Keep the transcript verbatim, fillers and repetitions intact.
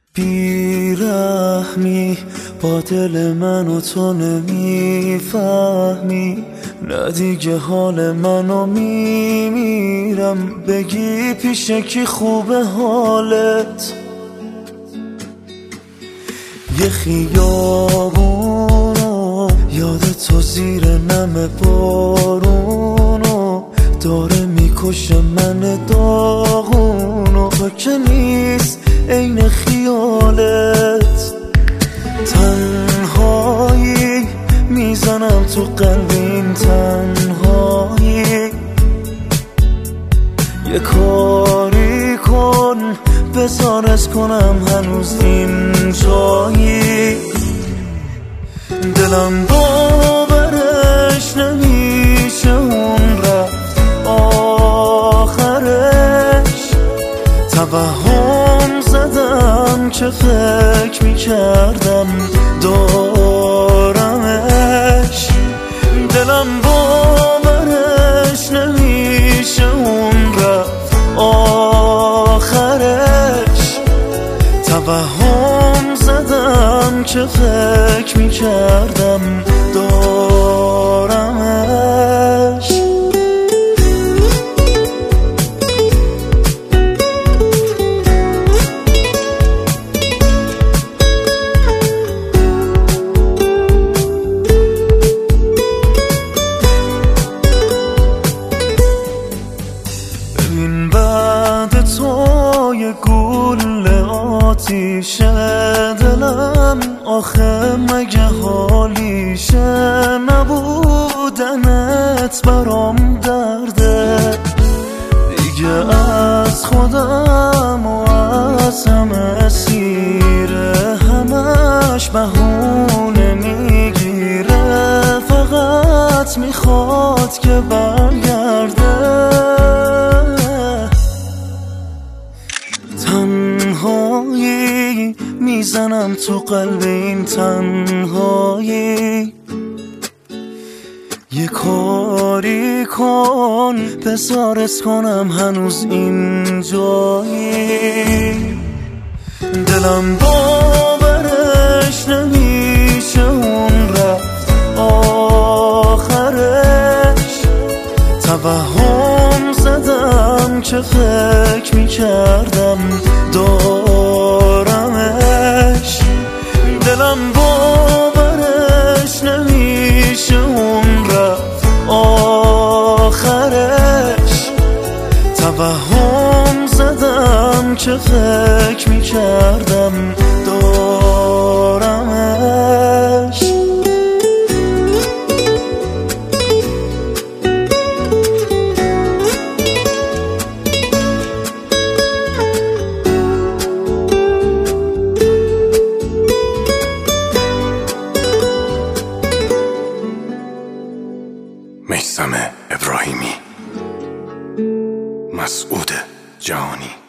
بیرحمی با دل من و تو نمیفهمی، نه دیگه حال منو میمیرم. بگی پیشه کی خوبه حالت، یه خیابونو یاد تو زیر نم بارونو داره میکشه من داغونو. تو که نیست عین خیالت، تنهایی میزنم تو قلب این تنهایی. یه کاری کن بزارت کنم هنوز این جایی. دلم باورش نمیشه اون رفت آخرش. توهم زدم که فکر میکردم دارمش. دلم باورش نمیشه اون رفت آخرش. توهم زدم که فکر میکردم دارمش. ببین بعد تو یه گوله آتیشه دلم، آخه مگه حالیشه نبودنت برام درده. دیگه از خودم و از همه سیره، همش بهونه میگیره، فقط میخواد که برگرده. تنهایی میزنم تو قلب این تنهایی. یه کاری کن بزارت کنم هنوز این جایی. دلم باورش نمیشه اون رفت آخرش. توهم زدم که فکر میکردم دارمش. دلم باورش نمیشه اون رفت آخرش. توهم زدم که فکر میکردم دارمش. میثم ابراهیمی، مسعود جهانی.